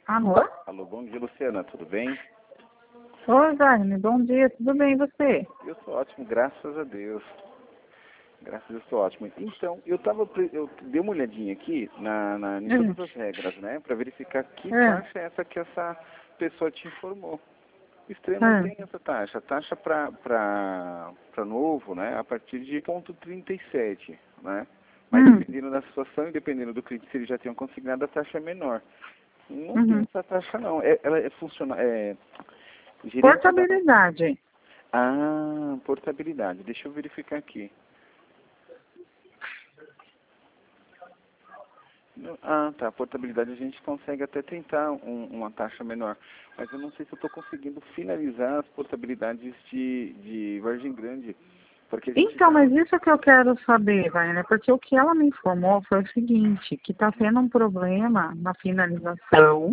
Alô? Alô, bom dia, Luciana, tudo bem? Oi, Wagner, bom dia, tudo bem e você? Eu sou ótimo, graças a Deus. Graças a Deus, estou ótimo. Então, eu dei uma olhadinha aqui em todas as regras, né? Para verificar que taxa é essa que essa pessoa te informou. O Estranho não tem essa taxa. A taxa para novo, né? A partir de 0,37, né? Mas dependendo da situação e dependendo do cliente, se ele já tem um consignado, a taxa é menor. Não tem essa taxa, não. Ela funciona... Portabilidade. Ah, portabilidade. Deixa eu verificar aqui. Ah, tá. Portabilidade a gente consegue até tentar uma taxa menor. Mas eu não sei se eu estou conseguindo finalizar as portabilidades de Vargem Grande. Porque a gente Então, mas isso que eu quero saber, Wagner, porque o que ela me informou foi o seguinte, que está tendo um problema na finalização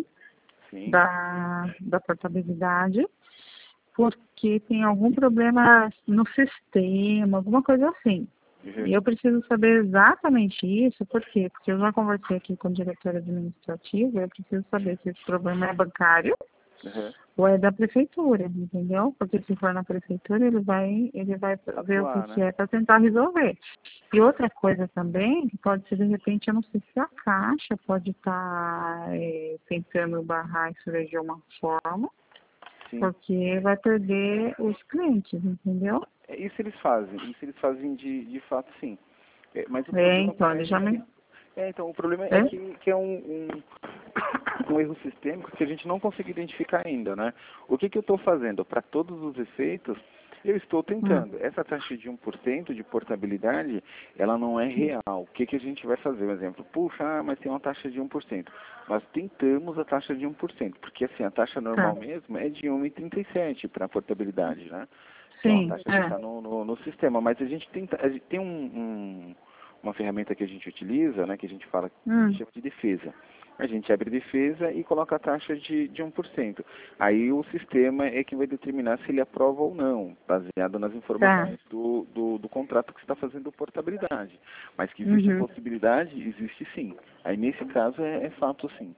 da portabilidade, porque tem algum problema no sistema, alguma coisa assim. E eu preciso saber exatamente isso, por quê? Porque eu já conversei aqui com o diretor administrativo, eu preciso saber se esse problema é bancário ou é da prefeitura, entendeu? Porque se for na prefeitura, ele vai ver o que é para tentar resolver. E outra coisa também, que pode ser de repente, eu não sei se a Caixa pode estar tentando barrar isso de uma forma, porque vai perder os clientes, entendeu? Isso eles fazem de fato, sim. Mas o problema então, ele já me... então, o problema é que é um erro sistêmico que a gente não consegue identificar ainda, né? O que eu estou fazendo? Para todos os efeitos, eu estou tentando. Essa taxa de 1% de portabilidade, ela não é real. O que a gente vai fazer? Um exemplo, puxa, mas tem uma taxa de 1%. Nós tentamos a taxa de 1%, porque assim, a taxa normal mesmo é de 1,37 para a portabilidade, né? Então, a taxa que está no sistema. Mas a gente tem uma ferramenta que a gente utiliza, né, que a gente fala, que chama de defesa. A gente abre defesa e coloca a taxa de 1%. Aí o sistema é que vai determinar se ele aprova ou não, baseado nas informações do contrato que você está fazendo portabilidade. Mas que existe a possibilidade, existe sim. Aí nesse caso é fato sim.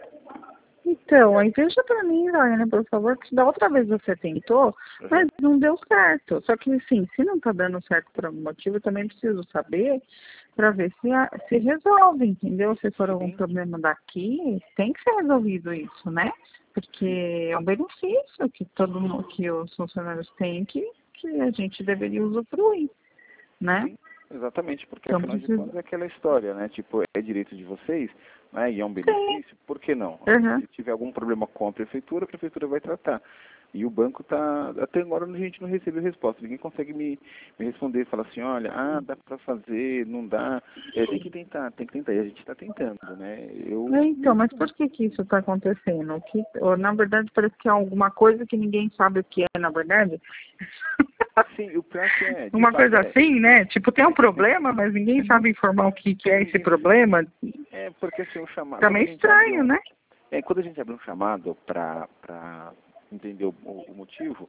Então, aí veja para mim, Ryan, por favor, que da outra vez você tentou, mas não deu certo. Só que, assim, se não está dando certo por algum motivo, eu também preciso saber para ver se resolve, entendeu? Se for algum problema daqui, tem que ser resolvido isso, né? Porque é um benefício que todo mundo, que os funcionários têm que a gente deveria usufruir, né? Sim, exatamente, porque afinal de contas é aquela história, né? Tipo, é direito de vocês, né? E é um benefício, por que não? Se tiver algum problema com a prefeitura vai tratar. E o banco tá, até agora a gente não recebeu resposta, ninguém consegue me responder, falar assim, olha, dá para fazer, não dá, tem que tentar, e a gente está tentando, né? Então, mas por que isso está acontecendo? Na verdade, parece que é alguma coisa que ninguém sabe o que é, na verdade. Sim, o pior que é. Uma coisa assim, né? Tipo, tem um problema, mas ninguém sabe informar o que é esse problema. Porque assim, o chamado... Tá meio estranho, né? Quando a gente abre um chamado para entender o motivo,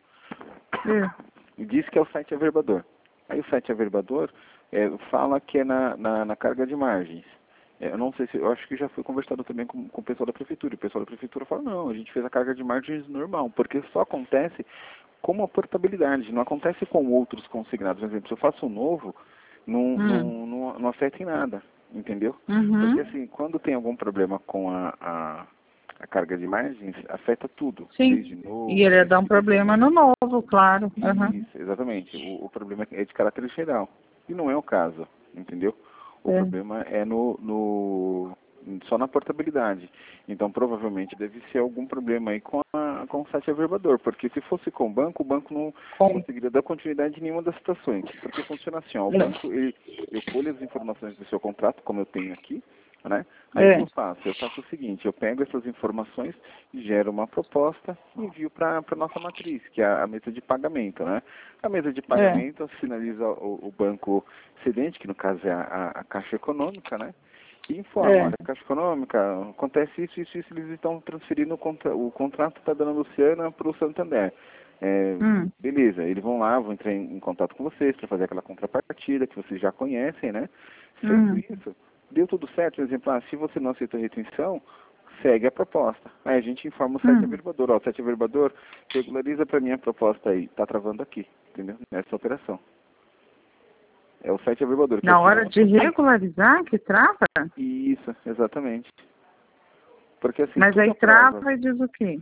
diz que é o site averbador. Aí o site averbador fala que é na carga de margens. Eu não sei se... Eu acho que já foi conversado também com o pessoal da prefeitura. O pessoal da prefeitura fala, não, a gente fez a carga de margens normal, porque só acontece como a portabilidade, não acontece com outros consignados. Por exemplo, se eu faço um novo, não afeta em nada, entendeu? Porque assim, quando tem algum problema com a carga de margens, afeta tudo. Sim, desde novo, e ele dá um problema no novo, claro. Isso, exatamente. O problema é de caráter geral. E não é o caso, entendeu? O problema é só na portabilidade. Então, provavelmente, deve ser algum problema aí com o site averbador, porque se fosse com o banco não conseguiria dar continuidade em nenhuma das situações. Porque funciona assim, ó, o banco, eu colho as informações do seu contrato, como eu tenho aqui, né? Aí o que eu faço? Eu faço o seguinte, eu pego essas informações, gero uma proposta e envio para a nossa matriz, que é a mesa de pagamento, né? A mesa de pagamento sinaliza o banco cedente, que no caso é a Caixa Econômica, né? E informa, olha, Caixa Econômica, acontece isso, eles estão transferindo o contrato está dando a Luciana para o Santander. Beleza, eles vão lá, vão entrar em contato com vocês para fazer aquela contrapartida que vocês já conhecem, né? Feito isso, deu tudo certo, por exemplo, se você não aceitou a retenção, segue a proposta. Aí a gente informa o site averiguador, ó, o site averiguador regulariza para mim a proposta aí, tá travando aqui, entendeu? Nessa operação. É o site averiguador. Na hora de regularizar que trava? Isso, exatamente. Porque assim, mas aí trava e diz o quê?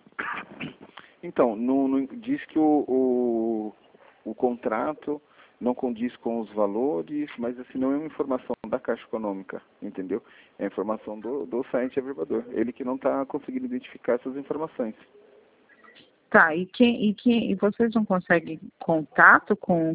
Então, diz que o contrato não condiz com os valores, mas assim, não é uma informação da Caixa Econômica, entendeu? É informação do site averiguador. Ele que não está conseguindo identificar essas informações. Tá, e vocês não conseguem contato com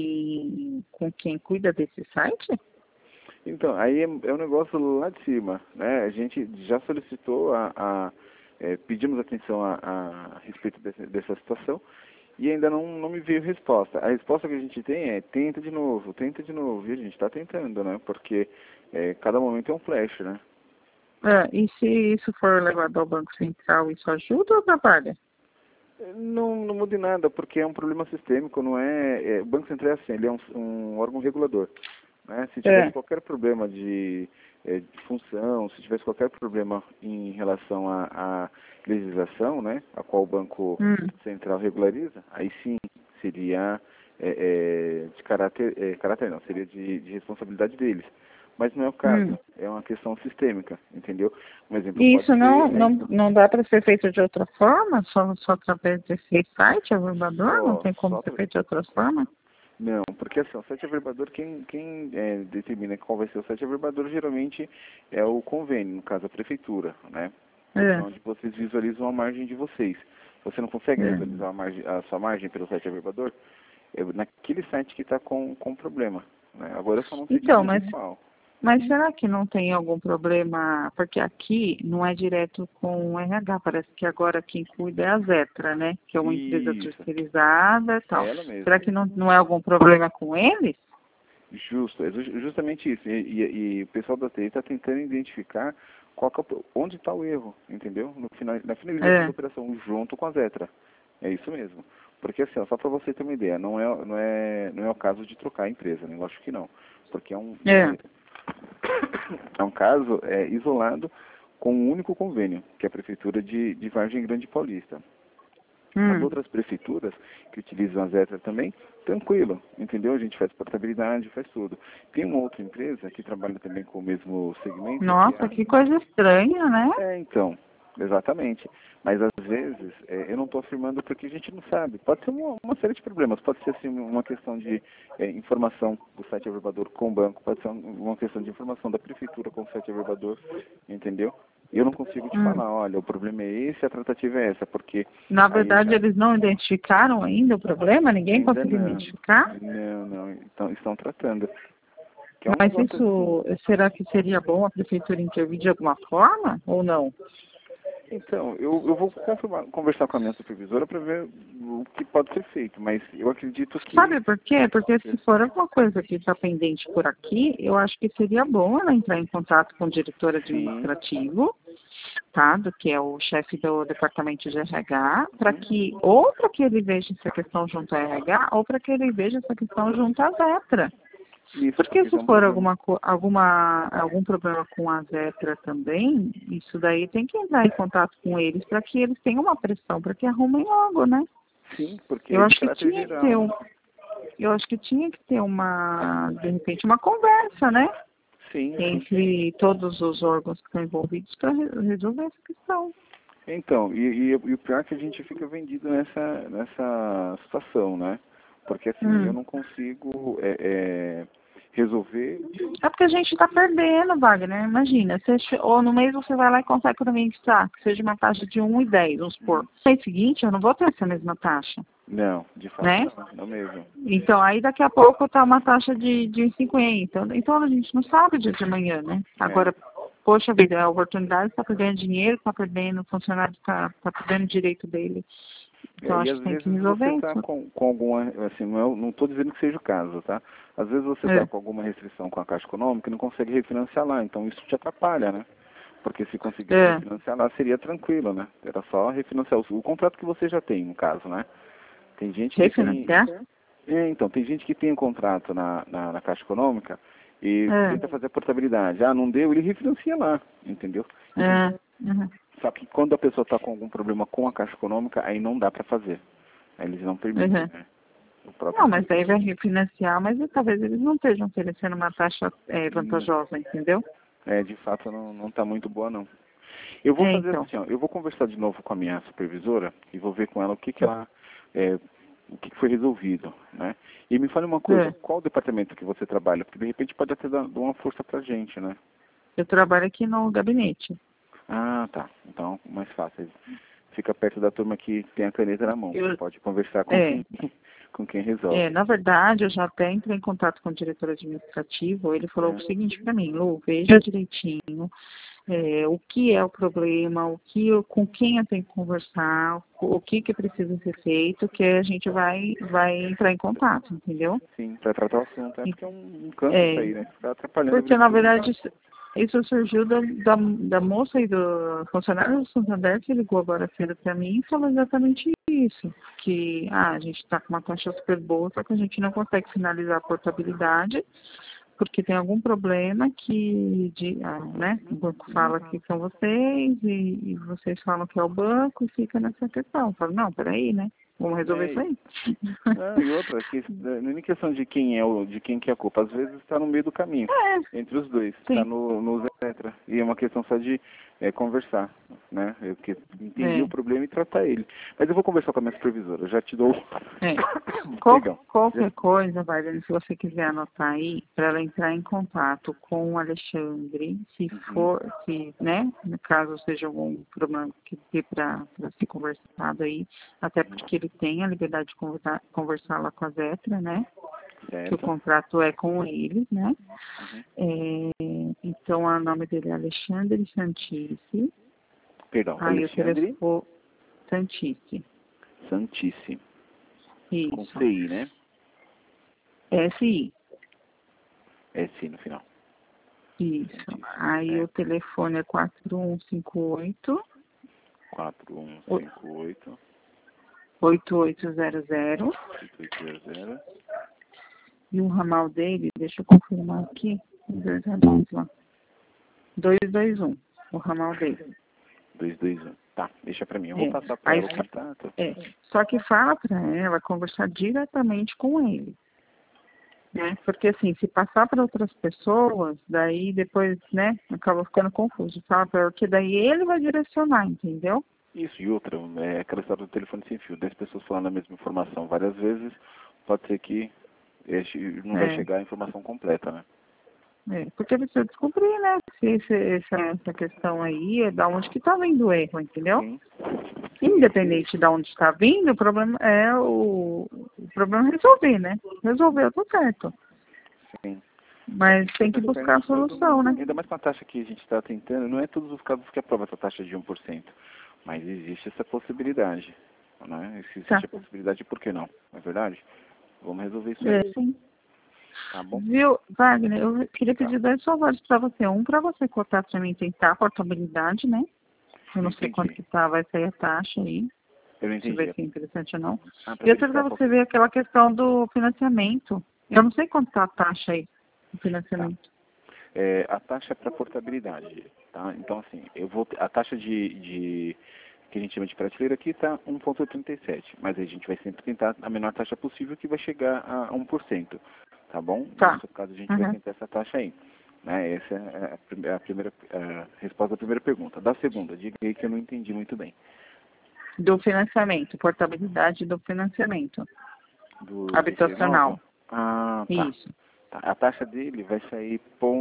quem cuida desse site? Então, aí é um negócio lá de cima, né? A gente já solicitou, pedimos atenção a respeito dessa situação e ainda não me veio resposta. A resposta que a gente tem é tenta de novo, e a gente está tentando, né? Porque cada momento é um flash, né? E se isso for levado ao Banco Central, isso ajuda ou atrapalha? Não muda em nada, porque é um problema sistêmico, não é... o Banco Central é assim, ele é um órgão regulador, né? Se tivesse qualquer problema de função, se tivesse qualquer problema em relação à legislação, né, a qual o Banco Central regulariza, aí sim seria de caráter não, seria de responsabilidade deles. Mas não é o caso, é uma questão sistêmica, entendeu? Um exemplo E pode isso ser, não dá para ser feito de outra forma? Só através desse site averiguador? Não tem como ser feito de outra forma? Não, porque assim, o site averiguador, quem determina qual vai ser o site averiguador geralmente é o convênio, no caso a prefeitura, né? Onde vocês visualizam a margem de vocês. Você não consegue visualizar a sua margem pelo site averiguador? É naquele site que está com problema, né? Agora eu só não sei dizer qual. Mas será que não tem algum problema? Porque aqui não é direto com o RH, parece que agora quem cuida é a Zetra, né? Que é uma empresa terceirizada e tal. Ela mesma. Será que não é algum problema com eles? Justo, é justamente isso. E o pessoal da TI está tentando identificar onde está o erro, entendeu? Na finalização da operação, junto com a Zetra. É isso mesmo. Porque assim, ó, só para você ter uma ideia, não é o caso de trocar a empresa, né? Eu acho que não. Porque é um caso isolado com um único convênio, que é a Prefeitura de Vargem Grande Paulista. As outras prefeituras que utilizam a Zetra também, tranquilo, entendeu? A gente faz portabilidade, faz tudo. Tem uma outra empresa que trabalha também com o mesmo segmento. Nossa, que coisa estranha, né? Então, exatamente. Mas às vezes, eu não estou afirmando porque a gente não sabe. Pode ser uma série de problemas. Pode ser assim, uma questão de informação do site averiguador com o banco. Pode ser uma questão de informação da prefeitura com o site averiguador, entendeu? Eu não consigo te falar, olha, o problema é esse, a tratativa é essa, porque... Na verdade, eles não identificaram ainda o problema? Ninguém conseguiu identificar? Não, estão tratando. Mas isso, será que seria bom a prefeitura intervir de alguma forma ou não? Então, eu vou conversar com a minha supervisora para ver o que pode ser feito, mas eu acredito que... Sabe por quê? Porque se for alguma coisa que está pendente por aqui, eu acho que seria bom ela entrar em contato com o diretor administrativo, tá? Que é o chefe do departamento de RH, para que ele veja essa questão junto ao RH, ou para que ele veja essa questão junto à Zetra. Porque se for algum problema com a Zetra também, isso daí tem que entrar em contato com eles para que eles tenham uma pressão, para que arrumem logo, né? Sim, porque eu acho que tinha que ter de repente, uma conversa, né? Sim. Entre todos os órgãos que estão envolvidos para resolver essa questão. Então, e o pior é que a gente fica vendido nessa situação, né? Porque assim, eu não consigo resolver... É porque a gente está perdendo, Wagner. Imagina, ou no mês você vai lá e consegue economizar, que seja uma taxa de 1,10, vamos supor. No mês seguinte, eu não vou ter essa mesma taxa. Não, de fato né? não mesmo. Então, aí daqui a pouco está uma taxa de 1,50. Então, a gente não sabe o dia de amanhã, né? Agora, poxa vida, a oportunidade está perdendo dinheiro, está perdendo, o funcionário está perdendo o direito dele. Então, acho que tem que resolver isso. Às vezes você está com alguma, assim, não estou dizendo que seja o caso, tá? Às vezes você está com alguma restrição com a Caixa Econômica e não consegue refinanciar lá, então isso te atrapalha, né? Porque se conseguir refinanciar lá seria tranquilo, né? Era só refinanciar o contrato que você já tem, no caso, né? Tem gente que então, tem gente que tem um contrato na Caixa Econômica e tenta fazer a portabilidade. Ah, não deu, ele refinancia lá, entendeu? Uhum. Só que quando a pessoa está com algum problema com a Caixa Econômica, aí não dá para fazer. Aí eles não permitem, Uhum. né? O próprio Não, mas daí vai refinanciar, mas talvez eles não estejam oferecendo uma taxa vantajosa, entendeu? de fato não está muito boa, não. Eu vou fazer Então. assim, ó, eu vou conversar de novo com a minha supervisora e vou ver com ela o que ela, o que foi resolvido, né? E me fale uma coisa, qual departamento que você trabalha? Porque de repente pode até dar uma força pra gente, né? Eu trabalho aqui no gabinete. Ah, tá. Então, mais fácil. Fica perto da turma que tem a caneta na mão. Pode conversar com com quem resolve. Na verdade, eu já até entrei em contato com o diretor administrativo. Ele falou o seguinte para mim: Lu, veja direitinho o que é o problema, com quem eu tenho que conversar, o que precisa ser feito, que a gente vai entrar em contato, entendeu? Sim, para tratar o assunto. Porque é um câncer isso aí, né? Fica atrapalhando. Porque, na verdade, isso surgiu da moça e do funcionário do Santander que ligou agora cedo para mim e falou exatamente isso, que a gente está com uma taxa super boa, só que a gente não consegue finalizar a portabilidade, porque tem algum problema né, o banco fala que são vocês e vocês falam que é o banco e fica nessa questão. Eu falo, não, peraí, né? Vamos resolver isso aí. Não, e outra, não é nem questão de quem que é a culpa. Às vezes está no meio do caminho, entre os dois. Está no Zé Letra. E é uma questão só de conversar, né? Eu entendi o problema e tratar ele. Mas eu vou conversar com a minha supervisora. Eu já te dou... Qualquer coisa, Bárbara, se você quiser anotar aí, para ela entrar em contato com o Alexandre, né, no caso seja algum problema que dê para ser conversado aí, até porque ele tem a liberdade de conversar lá com a Zetra, né? Certo. Que o contrato é com eles, né? Então, o nome dele é Alexandre Santice. Perdão, Alexandre Santice. Santice. Isso. Com CI, né? SI. SI no final. Isso. Aí o telefone é 4158 8800 8800 e o ramal dele, deixa eu confirmar aqui, 221, o ramal dele. 221. Tá, deixa pra mim. Eu vou passar pra ela o contato. Só que fala pra ela conversar diretamente com ele. Né? Porque assim, se passar para outras pessoas, daí depois, né, acaba ficando confuso. Fala para ela que daí ele vai direcionar, entendeu? Isso, e outra, aquela história do telefone sem fio, 10 pessoas falando a mesma informação várias vezes, pode ser que não vai chegar a informação completa, né? Porque precisa descobrir, né, se essa questão aí é da onde que está vindo o erro, entendeu? Sim. Independente de onde está vindo, o problema é o problema é resolver, né? Resolveu, tá certo. Sim. Mas tem que buscar a solução, né? Ainda mais com a taxa que a gente está tentando, não é todos os casos que aprova essa taxa de 1%, mas existe essa possibilidade, né? Se existe a possibilidade, por que não? Não é verdade? Vamos resolver isso aí. Sim. Tá bom? Viu, Wagner, eu queria pedir 2 favores para você. Um, para você cotar para mim tentar a portabilidade, né? Eu não sei quanto que vai sair a taxa aí. Eu não entendi. Se vai ser interessante ou não. E outra para você ver aquela questão do financiamento. Eu não sei quanto está a taxa aí do financiamento. A taxa é para portabilidade, tá? Então, assim, a taxa que a gente chama de prateleira aqui está 1,37, mas a gente vai sempre tentar a menor taxa possível, que vai chegar a 1%, tá bom? Tá. No seu caso, a gente vai tentar essa taxa aí. Né? Essa é a primeira resposta da primeira pergunta. Da segunda, diga aí que eu não entendi muito bem. Do financiamento, portabilidade do financiamento. Habitacional. Ah, tá. Isso. A taxa dele vai sair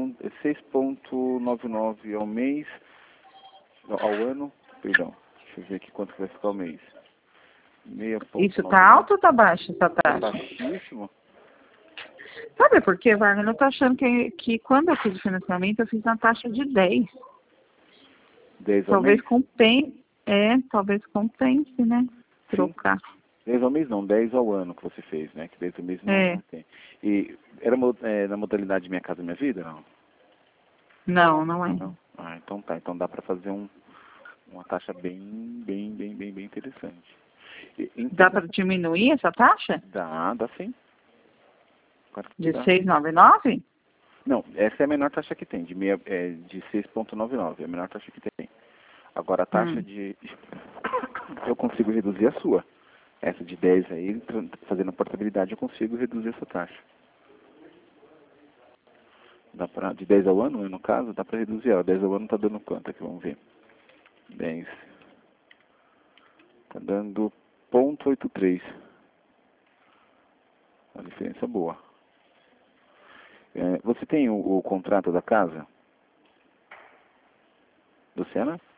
6,99 ao mês, ao ano, perdão, deixa eu ver aqui quanto vai ficar ao mês. Isso tá alto ou tá baixo essa taxa? Tá baixíssimo. Sabe por quê, Wagner? Eu tô achando que quando eu fiz o financiamento, eu fiz na taxa de 10. 10 ao talvez mês? Talvez compense, né? Trocar. 10 ao mês não, 10 ao ano que você fez, né? Que 10 ao mês não tem. E era na modalidade Minha Casa Minha Vida, não? Não é. Não? Ah, então tá. Então dá para fazer uma taxa bem interessante. Dá para diminuir essa taxa? Dá sim. De 6,99? Não, essa é a menor taxa que tem, de 6,99, é a menor taxa que tem. Agora a taxa de... eu consigo reduzir a sua. Essa de 10 aí, fazendo a portabilidade, eu consigo reduzir essa taxa. Dá pra, de 10 ao ano, no caso, dá para reduzir ela. 10 ao ano tá dando quanto aqui? Vamos ver. 10. Tá dando 0,83. Uma diferença boa. Você tem o contrato da casa? Luciana?